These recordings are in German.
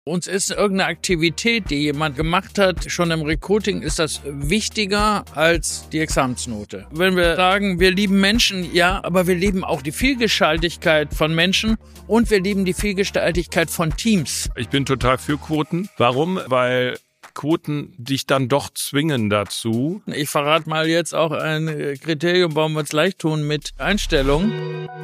Uns ist irgendeine Aktivität, die jemand gemacht hat, schon im Recruiting ist das wichtiger als die Examensnote. Wenn wir sagen, wir lieben Menschen, ja, aber wir lieben auch die Vielgestaltigkeit von Menschen und wir lieben die Vielgestaltigkeit von Teams. Ich bin total für Quoten. Warum? Weil Quoten dich dann doch zwingen dazu. Ich verrate mal jetzt auch ein Kriterium, warum wir es leicht tun mit Einstellung.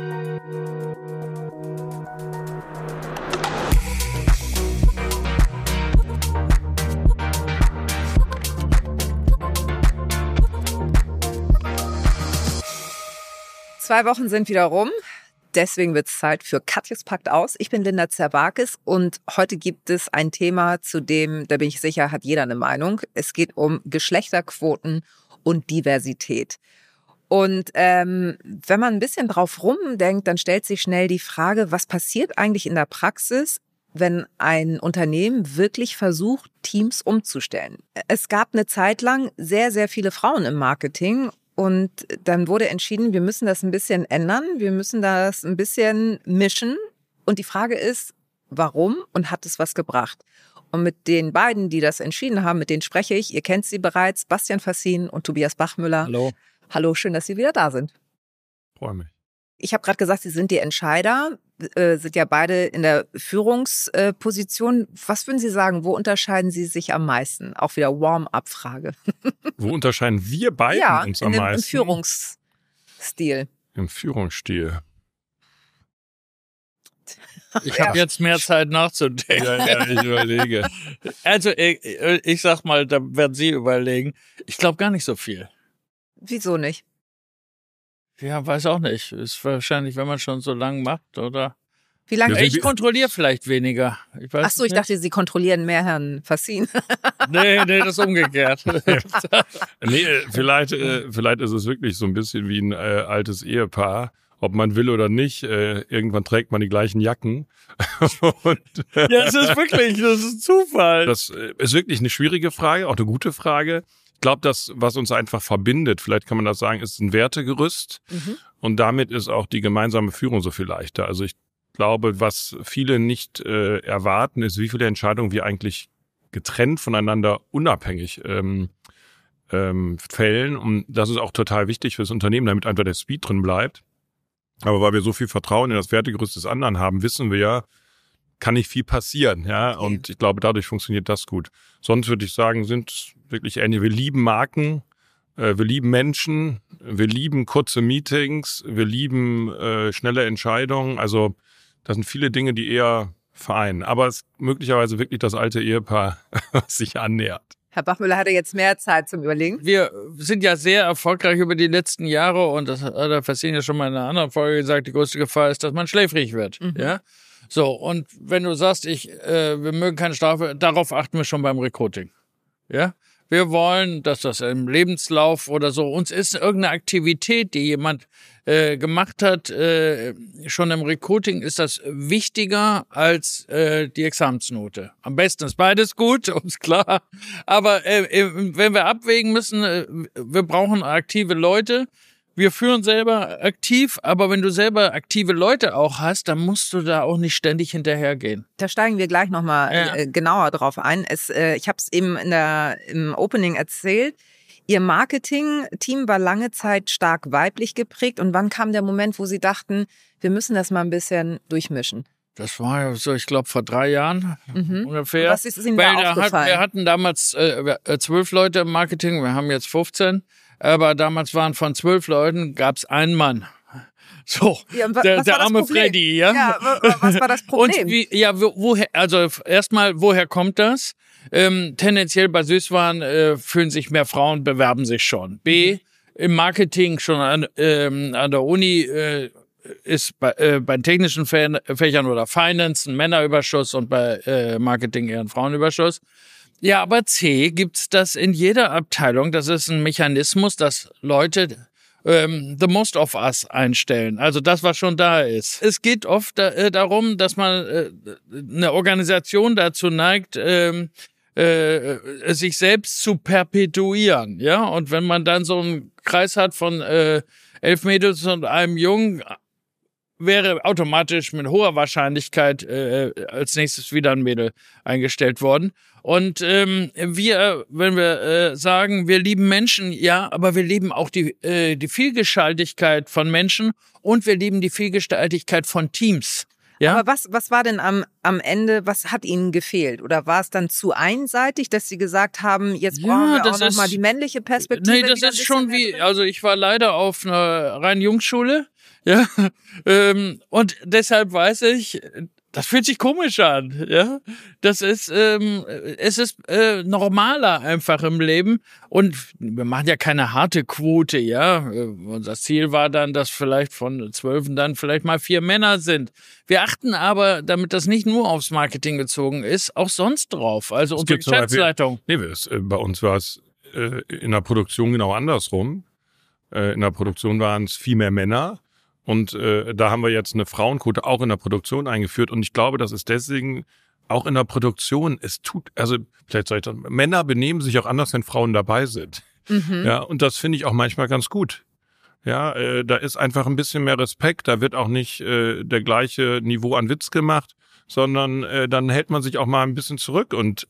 Zwei Wochen sind wieder rum, deswegen wird es Zeit für Katjes packt aus. Ich bin Linda Zerwakis und heute gibt es ein Thema, zu dem, da bin ich sicher, hat jeder eine Meinung. Es geht um Geschlechterquoten und Diversität. Und wenn man ein bisschen drauf rumdenkt, dann stellt sich schnell die Frage, was passiert eigentlich in der Praxis, wenn ein Unternehmen wirklich versucht, Teams umzustellen. Es gab eine Zeit lang sehr, sehr viele Frauen im Marketing. Und dann wurde entschieden, wir müssen das ein bisschen ändern, wir müssen das ein bisschen mischen. Und die Frage ist, warum und hat es was gebracht? Und mit den beiden, die das entschieden haben, mit denen spreche ich. Ihr kennt sie bereits, Bastian Fassin und Tobias Bachmüller. Hallo. Hallo, schön, dass Sie wieder da sind. Freue mich. Ich habe gerade gesagt, Sie sind die Entscheider, sind ja beide in der Führungsposition. Was würden Sie sagen, wo unterscheiden Sie sich am meisten? Auch wieder Warm-up-Frage. Wo unterscheiden wir beiden uns am meisten? Im Führungsstil. Im Führungsstil. Ich habe jetzt mehr Zeit nachzudenken. Ja, ich überlege. Also ich sag mal, da werden Sie überlegen. Ich glaube gar nicht so viel. Wieso nicht? Ja, weiß auch nicht. Ist wahrscheinlich, wenn man schon so lang macht, oder? Wie lange? Ich kontrolliere vielleicht weniger. Ach so, ich dachte, Sie kontrollieren mehr Herrn Fassin. Nee, das ist umgekehrt. Nee, vielleicht ist es wirklich so ein bisschen wie ein altes Ehepaar. Ob man will oder nicht, irgendwann trägt man die gleichen Jacken. Ja, es ist wirklich, das ist Zufall. Das ist wirklich eine schwierige Frage, auch eine gute Frage. Ich glaube, das, was uns einfach verbindet, vielleicht kann man das sagen, ist ein Wertegerüst. Und damit ist auch die gemeinsame Führung so viel leichter. Also ich glaube, was viele nicht erwarten, ist, wie viele Entscheidungen wir eigentlich getrennt voneinander unabhängig fällen. Und das ist auch total wichtig für das Unternehmen, damit einfach der Speed drin bleibt. Aber weil wir so viel Vertrauen in das Wertegerüst des anderen haben, wissen wir ja, kann nicht viel passieren, ja. Okay. Und ich glaube, dadurch funktioniert das gut. Sonst würde ich sagen, sind wirklich ähnlich. Wir lieben Marken, wir lieben Menschen, wir lieben kurze Meetings, wir lieben schnelle Entscheidungen. Also das sind viele Dinge, die eher vereinen. Aber es ist möglicherweise wirklich das alte Ehepaar, was sich annähert. Herr Bachmüller hatte jetzt mehr Zeit zum Überlegen. Wir sind ja sehr erfolgreich über die letzten Jahre und das hat der Fassin ja schon mal in einer anderen Folge gesagt, die größte Gefahr ist, dass man schläfrig wird, ja. So, und wenn du sagst, wir mögen keine Strafe, darauf achten wir schon beim Recruiting. Ja? Wir wollen, dass das im Lebenslauf oder so, uns ist irgendeine Aktivität, die jemand gemacht hat, schon im Recruiting ist das wichtiger als die Examensnote. Am besten ist beides gut, ist klar. Aber wenn wir abwägen müssen, wir brauchen aktive Leute. Wir führen selber aktiv, aber wenn du selber aktive Leute auch hast, dann musst du da auch nicht ständig hinterhergehen. Da steigen wir gleich nochmal genauer drauf ein. Ich habe es eben im Opening erzählt. Ihr Marketing-Team war lange Zeit stark weiblich geprägt. Und wann kam der Moment, wo Sie dachten, wir müssen das mal ein bisschen durchmischen? Das war ja so, ich glaube, vor 3 Jahren ungefähr. Und was ist Ihnen da aufgefallen? Wir hatten damals 12 Leute im Marketing, wir haben jetzt 15. Aber damals waren von 12 Leuten, gab's einen Mann. So, ja, der arme Freddy, ja. Ja, was war das Problem? Und woher kommt das? Tendenziell bei Süßwaren fühlen sich mehr Frauen, bewerben sich schon. B, im Marketing schon an der Uni ist bei technischen Fächern oder Finance ein Männerüberschuss und bei Marketing eher ein Frauenüberschuss. Ja, aber C, gibt's das in jeder Abteilung. Das ist ein Mechanismus, dass Leute the most of us einstellen. Also das, was schon da ist. Es geht oft darum, dass man eine Organisation dazu neigt, sich selbst zu perpetuieren. Ja, und wenn man dann so einen Kreis hat von 11 Mädels und einem Jungen, wäre automatisch mit hoher Wahrscheinlichkeit als nächstes wieder ein Mädel eingestellt worden. Und wenn wir sagen, wir lieben Menschen, ja, aber wir lieben auch die Vielgestaltigkeit von Menschen und wir lieben die Vielgestaltigkeit von Teams. Ja? Aber was war denn am Ende, was hat Ihnen gefehlt? Oder war es dann zu einseitig, dass Sie gesagt haben, jetzt brauchen wir auch nochmal die männliche Perspektive? Nee, das ist schon also ich war leider auf einer reinen Jungsschule, ja, und deshalb weiß ich, das fühlt sich komisch an, ja. Das ist, es ist normaler einfach im Leben und wir machen ja keine harte Quote, ja. Unser Ziel war dann, dass vielleicht von 12 dann vielleicht mal 4 Männer sind. Wir achten aber, damit das nicht nur aufs Marketing gezogen ist, auch sonst drauf. Also unsere Geschäftsleitung. Bei uns war es in der Produktion genau andersrum. In der Produktion waren es viel mehr Männer. Und da haben wir jetzt eine Frauenquote auch in der Produktion eingeführt. Und ich glaube, das ist deswegen auch in der Produktion, vielleicht soll ich sagen, Männer benehmen sich auch anders, wenn Frauen dabei sind. Mhm. Ja, und das finde ich auch manchmal ganz gut. Ja, da ist einfach ein bisschen mehr Respekt. Da wird auch nicht der gleiche Niveau an Witz gemacht, sondern dann hält man sich auch mal ein bisschen zurück. Und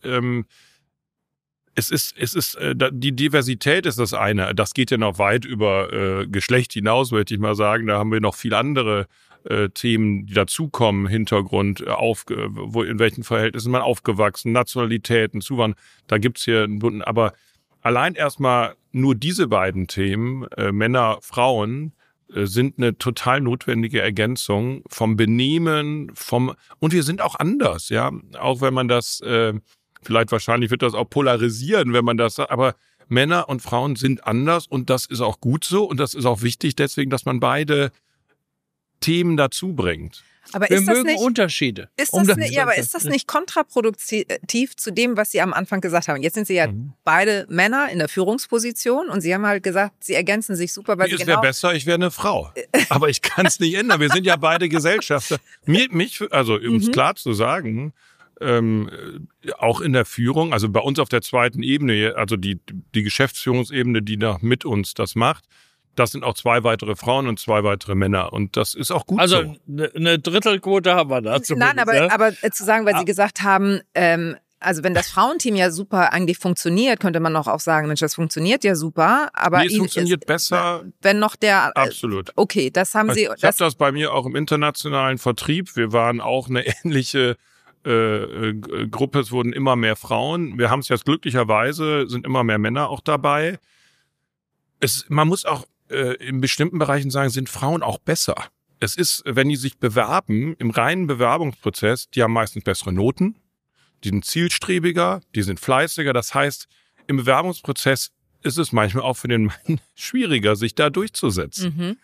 die Diversität ist das eine. Das geht ja noch weit über Geschlecht hinaus, möchte ich mal sagen. Da haben wir noch viel andere Themen, die dazukommen, Hintergrund, in welchen Verhältnissen man aufgewachsen, Nationalitäten, Zuwanderung. Da gibt's hier einen bunten, aber allein erstmal nur diese beiden Themen, Männer, Frauen, sind eine total notwendige Ergänzung vom Benehmen, und wir sind auch anders, ja. Auch wenn man das wahrscheinlich wird das auch polarisieren, wenn man das sagt, aber Männer und Frauen sind anders und das ist auch gut so und das ist auch wichtig deswegen, dass man beide Themen dazu bringt. Aber wir mögen Unterschiede. Ist das nicht kontraproduktiv zu dem, was Sie am Anfang gesagt haben? Jetzt sind Sie ja beide Männer in der Führungsposition und Sie haben halt gesagt, Sie ergänzen sich super, weil es wäre besser, ich wäre eine Frau. Aber ich kann es nicht ändern. Wir sind ja beide Gesellschafter. Um es klar zu sagen, auch in der Führung, also bei uns auf der zweiten Ebene, also die Geschäftsführungsebene, die da mit uns das macht, das sind auch 2 weitere Frauen und 2 weitere Männer. Und das ist auch gut so. Also eine Drittelquote haben wir da zumindest. Nein, aber zu sagen, weil Sie gesagt haben, also wenn das Frauenteam ja super eigentlich funktioniert, könnte man auch sagen, Mensch, das funktioniert ja super. Aber es funktioniert besser. Wenn noch der... Absolut. Okay, das haben Sie... Ich habe das bei mir auch im internationalen Vertrieb. Wir waren auch eine ähnliche Gruppe, es wurden immer mehr Frauen. Wir haben es jetzt glücklicherweise, sind immer mehr Männer auch dabei. Man muss auch in bestimmten Bereichen sagen, sind Frauen auch besser. Es ist, wenn die sich bewerben, im reinen Bewerbungsprozess, die haben meistens bessere Noten, die sind zielstrebiger, die sind fleißiger. Das heißt, im Bewerbungsprozess ist es manchmal auch für den Mann schwieriger, sich da durchzusetzen.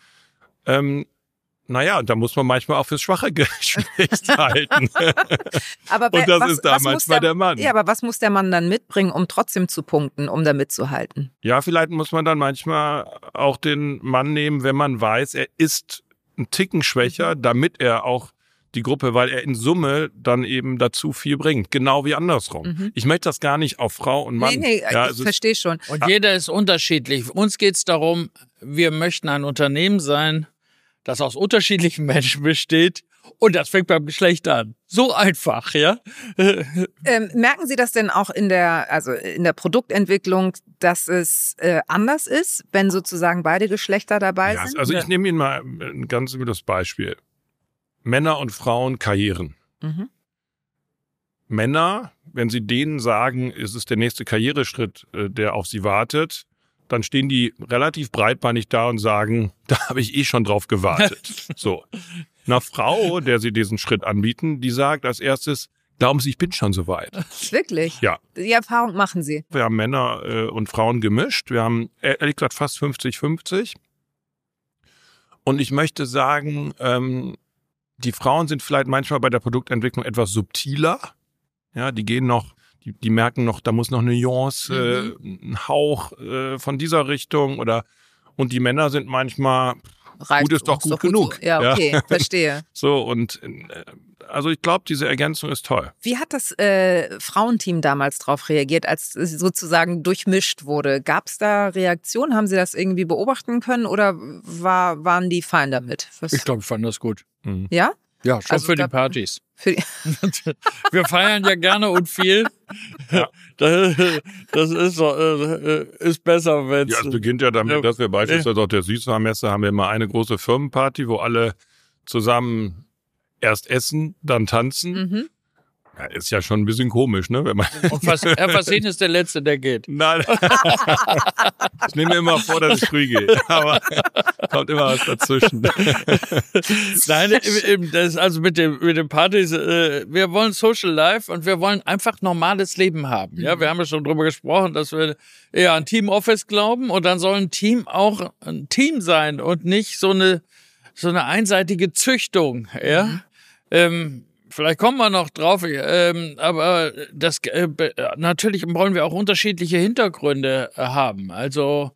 Da muss man manchmal auch fürs schwache Geschlecht halten. Und das ist da manchmal der Mann. Ja, aber was muss der Mann dann mitbringen, um trotzdem zu punkten, um da mitzuhalten? Ja, vielleicht muss man dann manchmal auch den Mann nehmen, wenn man weiß, er ist ein Ticken schwächer, damit er auch die Gruppe, weil er in Summe dann eben dazu viel bringt. Genau wie andersrum. Ich möchte das gar nicht auf Frau und Mann. Nee, ich verstehe schon. Und jeder ist unterschiedlich. Uns geht es darum, wir möchten ein Unternehmen sein, das aus unterschiedlichen Menschen besteht und das fängt beim Geschlecht an. So einfach, ja. Merken Sie das denn auch in der Produktentwicklung, dass es anders ist, wenn sozusagen beide Geschlechter dabei sind? Also ich nehme Ihnen mal ein ganz simples Beispiel. Männer und Frauen Karrieren. Männer, wenn Sie denen sagen, es ist der nächste Karriereschritt, der auf sie wartet, dann stehen die relativ breitbeinig da und sagen, da habe ich schon drauf gewartet. So. Eine Frau, der sie diesen Schritt anbieten, die sagt als erstes, glauben Sie, ich bin schon so weit. Wirklich? Ja. Die Erfahrung machen Sie? Wir haben Männer und Frauen gemischt. Wir haben, ehrlich gesagt, fast 50-50. Und ich möchte sagen, die Frauen sind vielleicht manchmal bei der Produktentwicklung etwas subtiler. Ja, die gehen noch, die merken noch, da muss noch eine Nuance, ein Hauch von dieser Richtung und die Männer sind manchmal reicht. Gut ist doch gut genug. So. Ja, okay, verstehe. So, und also ich glaube, diese Ergänzung ist toll. Wie hat das Frauenteam damals darauf reagiert, als es sozusagen durchmischt wurde? Gab es da Reaktionen? Haben Sie das irgendwie beobachten können oder waren die fein damit? Ich glaube, ich fand das gut. Ja? Ja, schon also für die Partys. Wir feiern ja gerne und viel. Ja. Das ist besser, wenn es beginnt ja damit, dass wir beispielsweise auf der Süßwarenmesse haben wir immer eine große Firmenparty, wo alle zusammen erst essen, dann tanzen. Ja, ist ja schon ein bisschen komisch, ne? Wenn man und Versehen ist der Letzte, der geht. Nein. Ich nehme mir immer vor, dass ich früh gehe. Aber kommt immer was dazwischen. Nein, das ist also mit den Partys, wir wollen Social Life und wir wollen einfach normales Leben haben. Ja, wir haben ja schon drüber gesprochen, dass wir eher an Team Office glauben und dann soll ein Team auch ein Team sein und nicht so eine einseitige Züchtung, ja. Vielleicht kommen wir noch drauf, aber natürlich wollen wir auch unterschiedliche Hintergründe haben. Also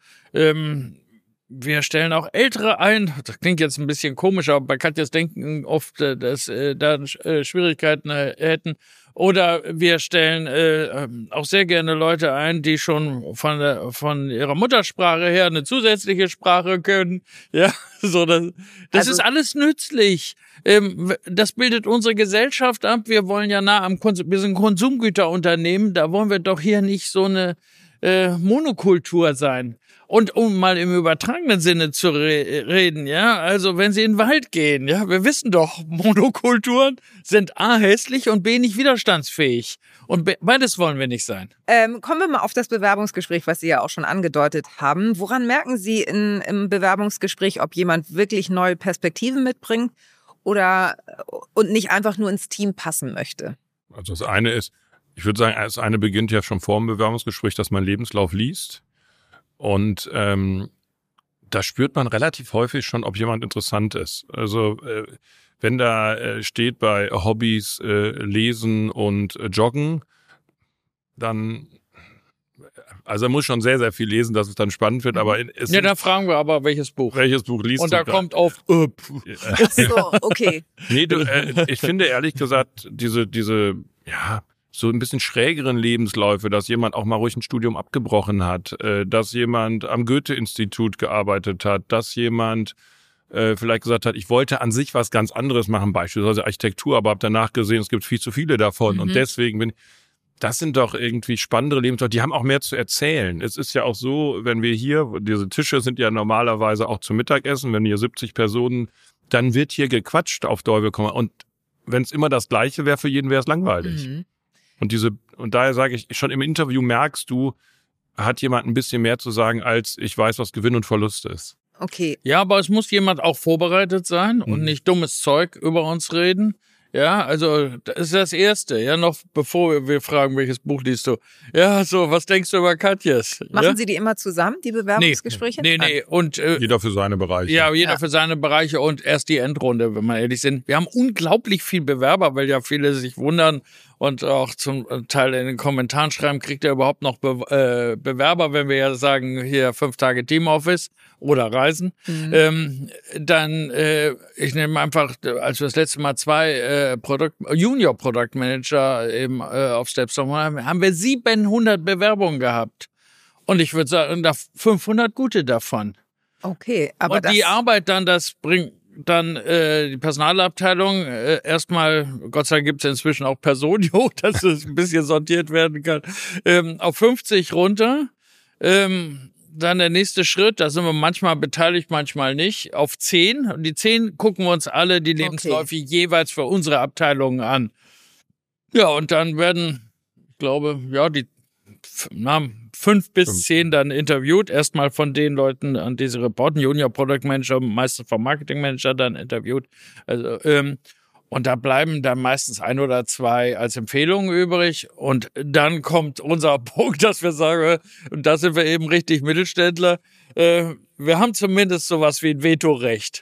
wir stellen auch Ältere ein. Das klingt jetzt ein bisschen komisch, aber bei Katjas Denken oft, dass da Schwierigkeiten hätten. Oder wir stellen auch sehr gerne Leute ein, die schon von ihrer Muttersprache her eine zusätzliche Sprache können. Ja, so das ist alles nützlich. Das bildet unsere Gesellschaft ab. Wir wollen ja wir sind Konsumgüterunternehmen. Da wollen wir doch hier nicht so eine Monokultur sein. Und um mal im übertragenen Sinne zu reden, ja, also wenn Sie in den Wald gehen, ja, wir wissen doch, Monokulturen sind A, hässlich und B, nicht widerstandsfähig. Und beides wollen wir nicht sein. Kommen wir mal auf das Bewerbungsgespräch, was Sie ja auch schon angedeutet haben. Woran merken Sie im Bewerbungsgespräch, ob jemand wirklich neue Perspektiven mitbringt und nicht einfach nur ins Team passen möchte? Also das eine ist, ich würde sagen, das eine beginnt ja schon vor dem Bewerbungsgespräch, dass man Lebenslauf liest. Und da spürt man relativ häufig schon, ob jemand interessant ist. Also wenn da steht bei Hobbys Lesen und Joggen, dann, also er muss schon sehr, sehr viel lesen, dass es dann spannend wird. Aber ja, da fragen wir aber, welches Buch liest du? Und da kommt oft, Ach so, okay. Nee, ich finde ehrlich gesagt, diese, ja, so ein bisschen schrägeren Lebensläufe, dass jemand auch mal ruhig ein Studium abgebrochen hat, dass jemand am Goethe-Institut gearbeitet hat, dass jemand vielleicht gesagt hat, ich wollte an sich was ganz anderes machen, beispielsweise Architektur, aber habe danach gesehen, es gibt viel zu viele davon und deswegen das sind doch irgendwie spannendere Lebensläufe, die haben auch mehr zu erzählen. Es ist ja auch so, wenn wir hier, diese Tische sind ja normalerweise auch zum Mittagessen, wenn hier 70 Personen, dann wird hier gequatscht auf Teufel komm raus. Und wenn es immer das Gleiche wäre, für jeden wäre es langweilig. Und daher sage ich, schon im Interview merkst du, hat jemand ein bisschen mehr zu sagen, als ich weiß, was Gewinn und Verlust ist. Okay. Ja, aber es muss jemand auch vorbereitet sein und nicht dummes Zeug über uns reden. Ja, also das ist das Erste, ja, noch bevor wir fragen, welches Buch liest du. Ja, so, was denkst du über Katjes? Machen Sie die immer zusammen, die Bewerbungsgespräche? Nee. Und jeder für seine Bereiche. Ja, jeder für seine Bereiche und erst die Endrunde, wenn wir ehrlich sind. Wir haben unglaublich viel Bewerber, weil ja viele sich wundern und auch zum Teil in den Kommentaren schreiben, kriegt er überhaupt noch Bewerber, wenn wir ja sagen, hier 5 Tage Teamoffice oder Reisen. Dann, ich nehme einfach, als wir das letzte Mal 2 Junior Product Manager eben auf Stepstone haben wir 700 Bewerbungen gehabt. Und ich würde sagen, 500 gute davon. Okay, aber und die Arbeit dann, das bringt dann die Personalabteilung erstmal, Gott sei Dank gibt es inzwischen auch Personio, dass es ein bisschen sortiert werden kann, auf 50 runter. Dann der nächste Schritt, da sind wir manchmal beteiligt, manchmal nicht, auf 10. Und die 10 gucken wir uns alle die Lebensläufe jeweils für unsere Abteilungen an. Ja, und dann werden, ich glaube, ja, die 5 bis 10 dann interviewt. Erstmal von den Leuten, an die sie reporten. Junior Product Manager, meistens vom Marketing Manager dann interviewt. Also, und da bleiben dann meistens 1 oder 2 als Empfehlungen übrig. Und dann kommt unser Punkt, dass wir sagen, und da sind wir eben richtig Mittelständler, wir haben zumindest sowas wie ein Vetorecht.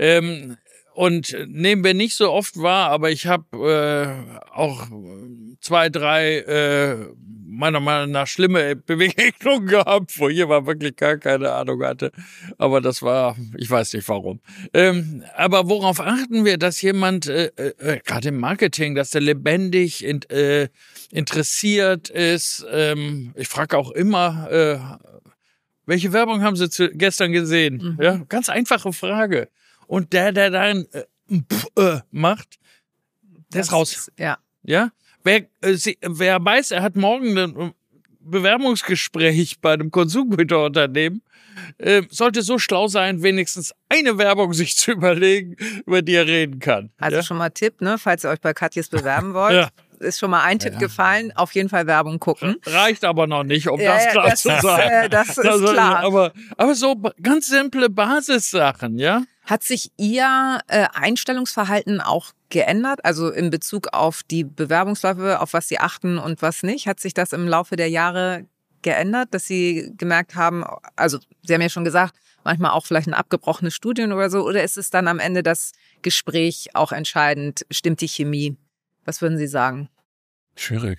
Und nehmen wir nicht so oft wahr, aber ich habe auch 2, 3 meiner Meinung nach schlimme Begegnungen gehabt, wo jemand wirklich gar keine Ahnung hatte. Aber das war, ich weiß nicht warum. Aber worauf achten wir, dass jemand, gerade im Marketing, dass der lebendig interessiert ist? Ich frage auch immer, welche Werbung haben Sie gestern gesehen? Ja, ganz einfache Frage. Und der dann macht, der ist raus. Ja. Wer weiß, er hat morgen ein Bewerbungsgespräch bei einem Konsumgüterunternehmen, sollte so schlau sein, wenigstens eine Werbung sich zu überlegen, über die er reden kann. Also schon mal Tipp, ne, falls ihr euch bei Katjes bewerben wollt. Ist schon mal ein Tipp gefallen, auf jeden Fall Werbung gucken. Reicht aber noch nicht, um das klar zu sagen. Das ist klar. Aber so ganz simple Basissachen, ja? Hat sich Ihr Einstellungsverhalten auch geändert? Also in Bezug auf die Bewerbungsläufe, auf was Sie achten und was nicht? Hat sich das im Laufe der Jahre geändert, dass Sie gemerkt haben, also Sie haben ja schon gesagt, manchmal auch vielleicht ein abgebrochenes Studium oder so, oder ist es dann am Ende das Gespräch auch entscheidend? Stimmt die Chemie? Was würden Sie sagen? Schwierig.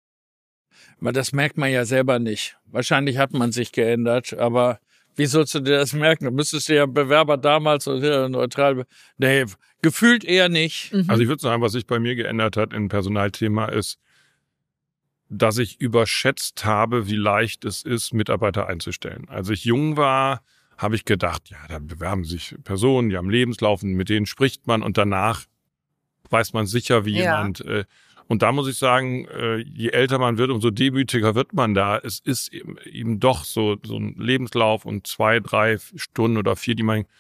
Das merkt man ja selber nicht. Wahrscheinlich hat man sich geändert, aber wie sollst du dir das merken? Du müsstest dir ja Bewerber damals neutral... Nee, gefühlt eher nicht. Also ich würde sagen, was sich bei mir geändert hat im Personalthema ist, dass ich überschätzt habe, wie leicht es ist, Mitarbeiter einzustellen. Als ich jung war, habe ich gedacht, ja, da bewerben sich Personen, die haben Lebenslauf, mit denen spricht man und danach weiß man sicher, wie jemand... Und da muss ich sagen, je älter man wird, umso demütiger wird man da. Es ist eben doch so ein Lebenslauf und 2, 3 Stunden oder 4, die man,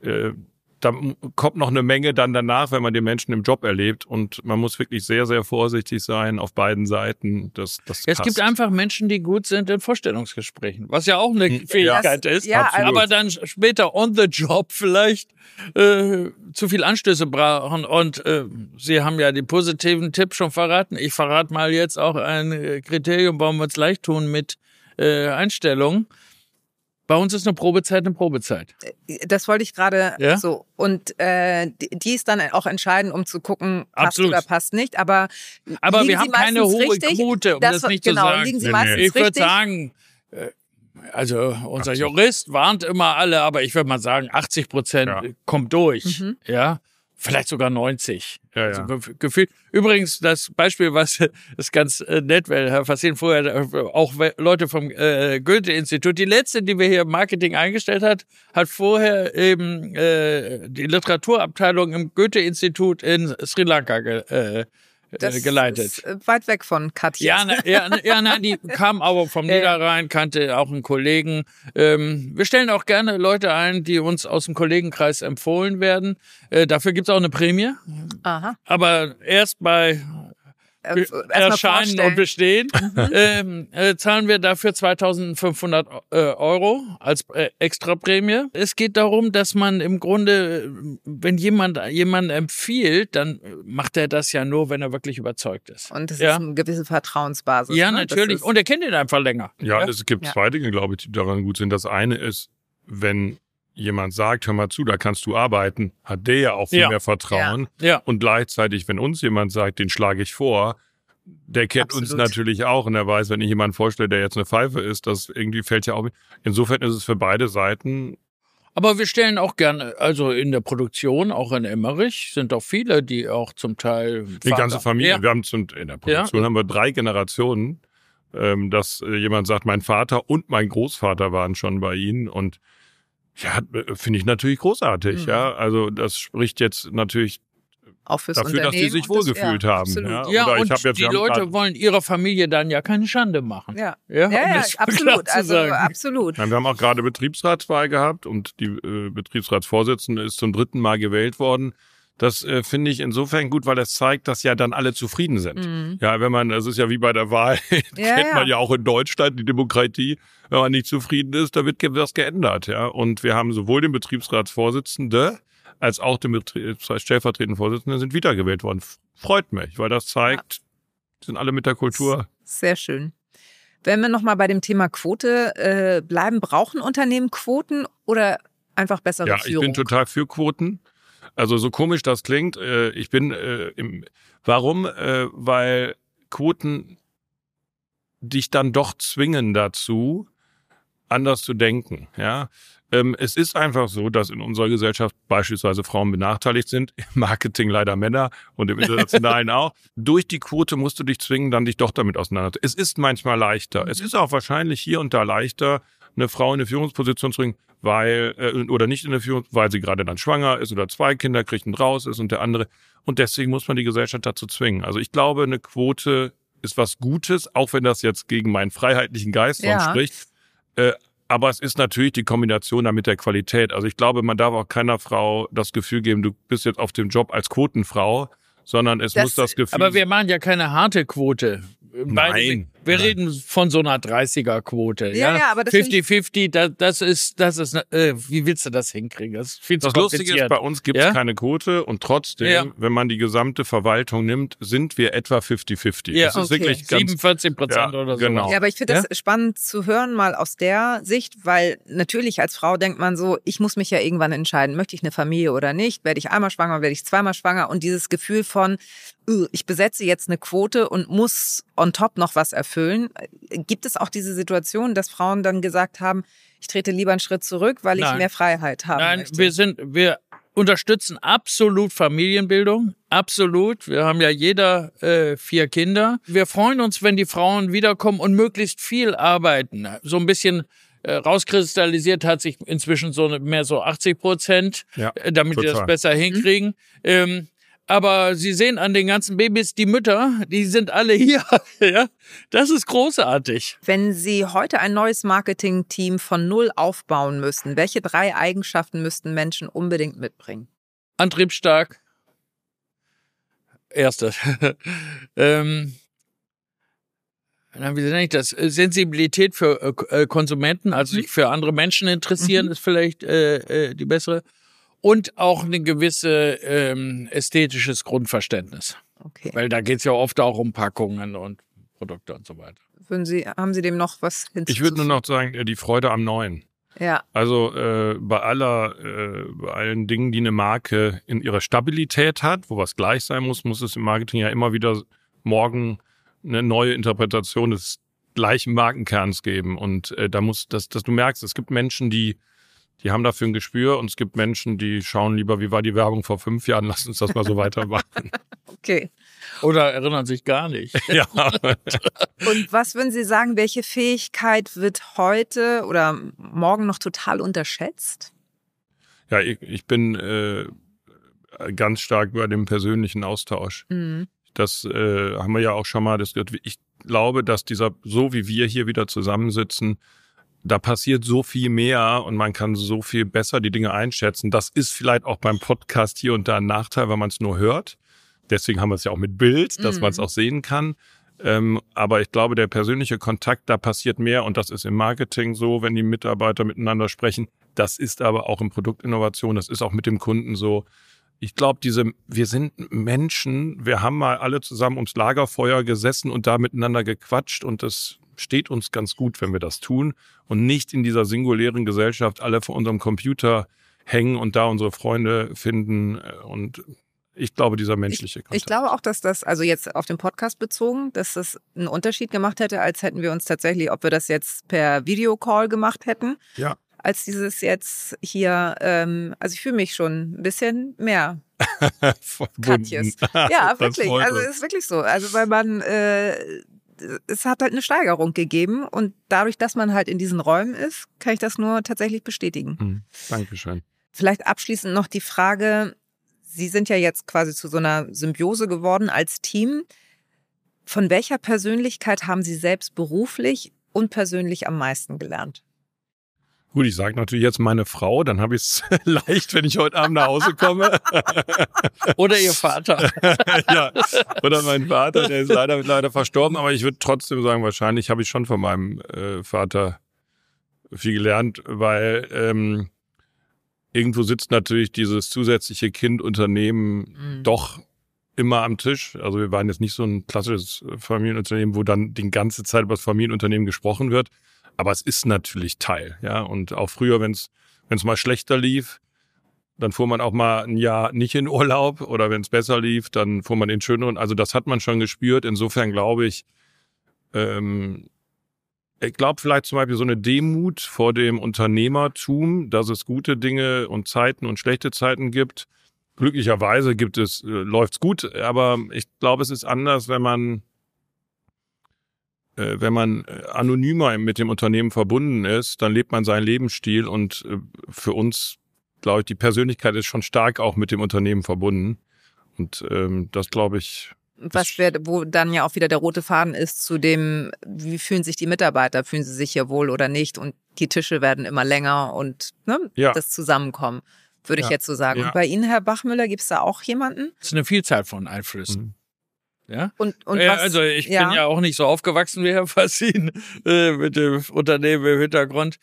da kommt noch eine Menge dann danach, wenn man den Menschen im Job erlebt. Und man muss wirklich sehr, sehr vorsichtig sein auf beiden Seiten. Das es gibt einfach Menschen, die gut sind in Vorstellungsgesprächen, was ja auch eine Fähigkeit ist. Ja, aber dann später on the job vielleicht zu viel Anstöße brauchen. Und Sie haben ja den positiven Tipp schon verraten. Ich verrate mal jetzt auch ein Kriterium, warum wir es leicht tun mit Einstellungen. Bei uns ist eine Probezeit. Das wollte ich gerade so. Und die ist dann auch entscheidend, um zu gucken, passt oder passt nicht. Aber wir haben keine hohe Quote, um das nicht zu sagen. Liegen Sie meistens ich würde sagen, also unser Jurist warnt immer alle, aber ich würde mal sagen, 80% kommt durch. Ja. Vielleicht sogar 90. Ja, also gefühlt. Übrigens, das Beispiel, was ist ganz nett, weil Herr Fassin vorher auch Leute vom Goethe-Institut, die letzte, die wir hier im Marketing eingestellt hat vorher eben die Literaturabteilung im Goethe-Institut in Sri Lanka geleitet. Ist weit weg von Katja. Nein, die kam aber vom Niederrhein, kannte auch einen Kollegen. Wir stellen auch gerne Leute ein, die uns aus dem Kollegenkreis empfohlen werden. Dafür gibt's auch eine Prämie. Aha. Aber erst bei Erscheinen und Bestehen zahlen wir dafür 2.500 Euro als Extraprämie. Es geht darum, dass man im Grunde, wenn jemanden empfiehlt, dann macht er das ja nur, wenn er wirklich überzeugt ist. Und das ist eine gewisse Vertrauensbasis. Ja, natürlich. Und er kennt ihn einfach länger. Ja, es gibt zwei Dinge, glaube ich, die daran gut sind. Das eine ist, wenn jemand sagt, hör mal zu, da kannst du arbeiten, hat der ja auch viel mehr Vertrauen. Ja. Und gleichzeitig, wenn uns jemand sagt, den schlage ich vor, der kennt uns natürlich auch und er weiß, wenn ich jemanden vorstelle, der jetzt eine Pfeife ist, das irgendwie fällt ja auch. Insofern ist es für beide Seiten. Aber wir stellen auch gerne, also in der Produktion, auch in Emmerich, sind auch viele, die auch zum Teil Die ganze Familie. Wir haben in der Produktion haben wir 3 Generationen, dass jemand sagt, mein Vater und mein Großvater waren schon bei Ihnen und ja, finde ich natürlich großartig, ja. Also das spricht jetzt natürlich auch fürs dafür, dass die sich wohlgefühlt haben. Ja, oder und die Leute wollen ihrer Familie dann ja keine Schande machen. Ja, absolut. Absolut. Wir haben auch gerade Betriebsratswahl gehabt und die Betriebsratsvorsitzende ist zum 3. Mal gewählt worden. Das finde ich insofern gut, weil das zeigt, dass ja dann alle zufrieden sind. Mhm. Ja, das ist ja wie bei der Wahl, kennt man ja auch in Deutschland, die Demokratie. Wenn man nicht zufrieden ist, da wird was geändert. Ja, und wir haben sowohl den Betriebsratsvorsitzenden als auch den stellvertretenden Vorsitzenden sind wiedergewählt worden. Freut mich, weil das zeigt, sind alle mit der Kultur. Sehr schön. Wenn wir nochmal bei dem Thema Quote bleiben, brauchen Unternehmen Quoten oder einfach bessere Führung? Ja, ich bin total für Quoten. Also so komisch das klingt, warum? Weil Quoten dich dann doch zwingen dazu, anders zu denken. Ja, es ist einfach so, dass in unserer Gesellschaft beispielsweise Frauen benachteiligt sind, im Marketing leider Männer und im Internationalen auch. Durch die Quote musst du dich zwingen, dann dich doch damit auseinanderzusetzen. Es ist manchmal leichter. Es ist auch wahrscheinlich hier und da leichter, eine Frau in eine Führungsposition zu bringen, weil oder nicht in eine weil sie gerade dann schwanger ist oder 2 Kinder kriegt und raus ist und der andere. Und deswegen muss man die Gesellschaft dazu zwingen. Also ich glaube, eine Quote ist was Gutes, auch wenn das jetzt gegen meinen freiheitlichen Geist spricht. Aber es ist natürlich die Kombination da mit der Qualität. Also ich glaube, man darf auch keiner Frau das Gefühl geben, du bist jetzt auf dem Job als Quotenfrau, sondern es muss das Gefühl... Aber wir machen ja keine harte Quote. Nein. Wir reden von so einer 30er-Quote. Ja, aber das 50-50, das ist, wie willst du das hinkriegen? Das ist viel zu kompliziert. Lustige ist, bei uns gibt es keine Quote und trotzdem, wenn man die gesamte Verwaltung nimmt, sind wir etwa 50-50. Ja, das ist wirklich ganz, 47% oder so. Genau. Ja, aber ich finde das spannend zu hören, mal aus der Sicht, weil natürlich als Frau denkt man so, ich muss mich ja irgendwann entscheiden, möchte ich eine Familie oder nicht, werde ich einmal schwanger, werde ich zweimal schwanger und dieses Gefühl von, ich besetze jetzt eine Quote und muss on top noch was erfüllen. Gibt es auch diese Situation, dass Frauen dann gesagt haben, ich trete lieber einen Schritt zurück, weil ich mehr Freiheit habe? Nein, wir unterstützen absolut Familienbildung, absolut. Wir haben ja jeder 4 Kinder. Wir freuen uns, wenn die Frauen wiederkommen und möglichst viel arbeiten. So ein bisschen rauskristallisiert hat sich inzwischen mehr so 80%, damit wir das besser hinkriegen. Aber Sie sehen an den ganzen Babys, die Mütter, die sind alle hier. Ja, das ist großartig. Wenn Sie heute ein neues Marketing-Team von null aufbauen müssten, welche 3 Eigenschaften müssten Menschen unbedingt mitbringen? Antriebsstark. Erste. Wie nenne ich das? Sensibilität für Konsumenten, also sich für andere Menschen interessieren, ist vielleicht die bessere. Und auch ein gewisse ästhetisches Grundverständnis. Okay. Weil da geht es ja oft auch um Packungen und Produkte und so weiter. Haben Sie dem noch was hinzuzufügen? Ich würde nur noch sagen, die Freude am Neuen. Ja. Also bei allen Dingen, die eine Marke in ihrer Stabilität hat, wo was gleich sein muss, muss es im Marketing ja immer wieder morgen eine neue Interpretation des gleichen Markenkerns geben. Und da muss, dass du merkst, es gibt Menschen, die haben dafür ein Gespür und es gibt Menschen, die schauen lieber, wie war die Werbung vor 5 Jahren, lass uns das mal so weitermachen. Okay. Oder erinnern sich gar nicht. Ja. Und was würden Sie sagen, welche Fähigkeit wird heute oder morgen noch total unterschätzt? Ja, ich bin ganz stark bei dem persönlichen Austausch. Mhm. Das haben wir ja auch schon mal diskutiert. Ich glaube, dass so wie wir hier wieder zusammensitzen, da passiert so viel mehr und man kann so viel besser die Dinge einschätzen. Das ist vielleicht auch beim Podcast hier und da ein Nachteil, weil man es nur hört. Deswegen haben wir es ja auch mit Bild, dass man es auch sehen kann. Aber ich glaube, der persönliche Kontakt, da passiert mehr und das ist im Marketing so, wenn die Mitarbeiter miteinander sprechen. Das ist aber auch in Produktinnovation, das ist auch mit dem Kunden so. Ich glaube, wir sind Menschen, wir haben mal alle zusammen ums Lagerfeuer gesessen und da miteinander gequatscht und das steht uns ganz gut, wenn wir das tun und nicht in dieser singulären Gesellschaft alle vor unserem Computer hängen und da unsere Freunde finden. Und ich glaube, dieser menschliche Kontakt. Ich glaube auch, dass das, also jetzt auf den Podcast bezogen, dass das einen Unterschied gemacht hätte, als hätten wir uns tatsächlich, ob wir das jetzt per Videocall gemacht hätten. Ja. Als dieses jetzt hier, also ich fühle mich schon ein bisschen mehr Katjes. Ja, wirklich. Also es ist wirklich so. Also weil man es hat halt eine Steigerung gegeben und dadurch, dass man halt in diesen Räumen ist, kann ich das nur tatsächlich bestätigen. Dankeschön. Vielleicht abschließend noch die Frage, Sie sind ja jetzt quasi zu so einer Symbiose geworden als Team. Von welcher Persönlichkeit haben Sie selbst beruflich und persönlich am meisten gelernt? Gut, ich sage natürlich jetzt meine Frau, dann habe ich es leicht, wenn ich heute Abend nach Hause komme. Oder Ihr Vater. Ja, oder mein Vater, der ist leider verstorben, aber ich würde trotzdem sagen, wahrscheinlich habe ich schon von meinem Vater viel gelernt, weil irgendwo sitzt natürlich dieses zusätzliche Kindunternehmen doch immer am Tisch. Also wir waren jetzt nicht so ein klassisches Familienunternehmen, wo dann die ganze Zeit über das Familienunternehmen gesprochen wird. Aber es ist natürlich Teil, ja. Und auch früher, wenn es mal schlechter lief, dann fuhr man auch mal ein Jahr nicht in Urlaub. Oder wenn es besser lief, dann fuhr man in schöneren. Also das hat man schon gespürt. Insofern glaube ich, Ich glaube vielleicht zum Beispiel so eine Demut vor dem Unternehmertum, dass es gute Dinge und Zeiten und schlechte Zeiten gibt. Glücklicherweise läuft's gut, aber ich glaube, es ist anders, wenn man anonymer mit dem Unternehmen verbunden ist, dann lebt man seinen Lebensstil und für uns, glaube ich, die Persönlichkeit ist schon stark auch mit dem Unternehmen verbunden. Und das glaube ich. Wo dann ja auch wieder der rote Faden ist zu dem, wie fühlen sich die Mitarbeiter, fühlen sie sich hier wohl oder nicht, und die Tische werden immer länger und das Zusammenkommen, würde ich jetzt so sagen. Ja. Und bei Ihnen, Herr Bachmüller, gibt es da auch jemanden? Das ist eine Vielzahl von Einflüssen. Mhm. Ja? Und was, also ich bin ja auch nicht so aufgewachsen wie Herr Fassin mit dem Unternehmen im Hintergrund.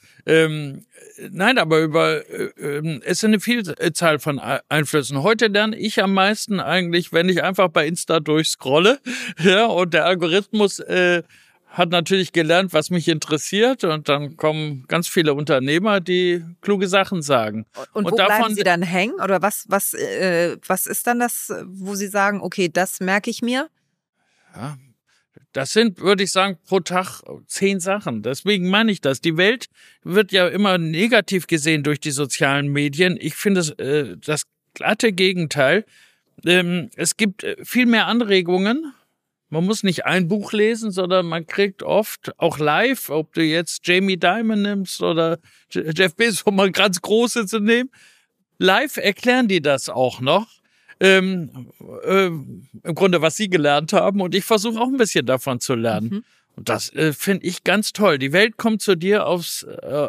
Nein, aber es ist eine Vielzahl von Einflüssen. Heute lerne ich am meisten eigentlich, wenn ich einfach bei Insta durchscrolle. Ja, und der Algorithmus hat natürlich gelernt, was mich interessiert, und dann kommen ganz viele Unternehmer, die kluge Sachen sagen. Und wo bleiben Sie dann hängen? Oder was ist dann das, wo Sie sagen, okay, das merke ich mir? Ja, das sind, würde ich sagen, pro Tag 10 Sachen. Deswegen meine ich das. Die Welt wird ja immer negativ gesehen durch die sozialen Medien. Ich finde das glatte Gegenteil. Es gibt viel mehr Anregungen. Man muss nicht ein Buch lesen, sondern man kriegt oft auch live, ob du jetzt Jamie Dimon nimmst oder Jeff Bezos, um mal ganz große zu nehmen, live erklären die das auch noch. Im Grunde, was sie gelernt haben, und ich versuche auch ein bisschen davon zu lernen. Mhm. Und das finde ich ganz toll. Die Welt kommt zu dir aufs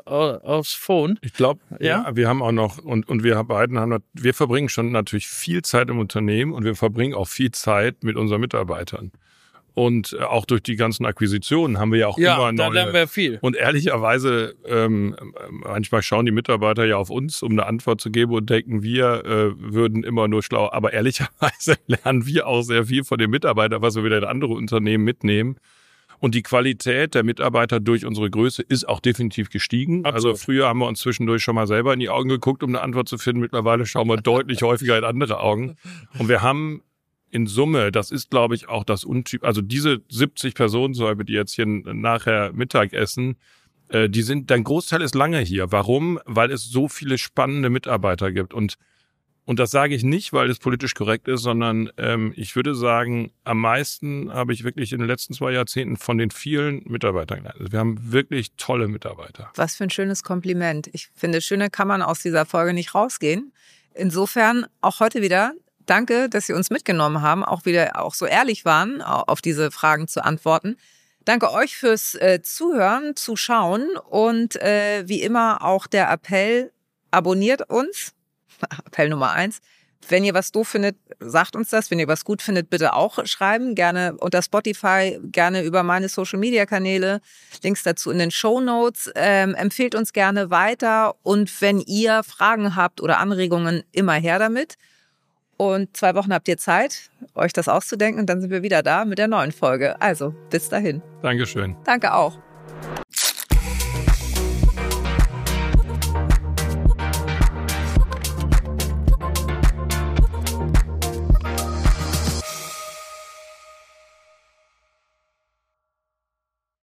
Phone. Ich glaube, ja, wir haben auch noch, und wir beiden wir verbringen schon natürlich viel Zeit im Unternehmen, und wir verbringen auch viel Zeit mit unseren Mitarbeitern. Und auch durch die ganzen Akquisitionen haben wir ja auch immer neue. Ja, da lernen wir viel. Und ehrlicherweise, manchmal schauen die Mitarbeiter ja auf uns, um eine Antwort zu geben, und denken, wir würden immer nur schlau. Aber ehrlicherweise lernen wir auch sehr viel von den Mitarbeitern, was wir wieder in andere Unternehmen mitnehmen. Und die Qualität der Mitarbeiter durch unsere Größe ist auch definitiv gestiegen. Absolut. Also früher haben wir uns zwischendurch schon mal selber in die Augen geguckt, um eine Antwort zu finden. Mittlerweile schauen wir deutlich häufiger in andere Augen. Und wir haben in Summe, das ist, glaube ich, auch das also diese 70 Personen, die jetzt hier nachher Mittag essen, dein Großteil ist lange hier. Warum? Weil es so viele spannende Mitarbeiter gibt. Und das sage ich nicht, weil es politisch korrekt ist, sondern ich würde sagen, am meisten habe ich wirklich in den letzten 2 Jahrzehnten von den vielen Mitarbeitern gelernt. Also wir haben wirklich tolle Mitarbeiter. Was für ein schönes Kompliment. Ich finde, schöner kann man aus dieser Folge nicht rausgehen. Insofern auch heute wieder danke, dass Sie uns mitgenommen haben, auch so ehrlich waren, auf diese Fragen zu antworten. Danke euch fürs Zuhören, Zuschauen, und wie immer auch der Appell, abonniert uns. Appell Nummer 1. Wenn ihr was doof findet, sagt uns das. Wenn ihr was gut findet, bitte auch schreiben. Gerne unter Spotify, gerne über meine Social-Media-Kanäle. Links dazu in den Shownotes. Empfehlt uns gerne weiter. Und wenn ihr Fragen habt oder Anregungen, immer her damit. Und 2 Wochen habt ihr Zeit, euch das auszudenken. Und dann sind wir wieder da mit der neuen Folge. Also, bis dahin. Dankeschön. Danke auch.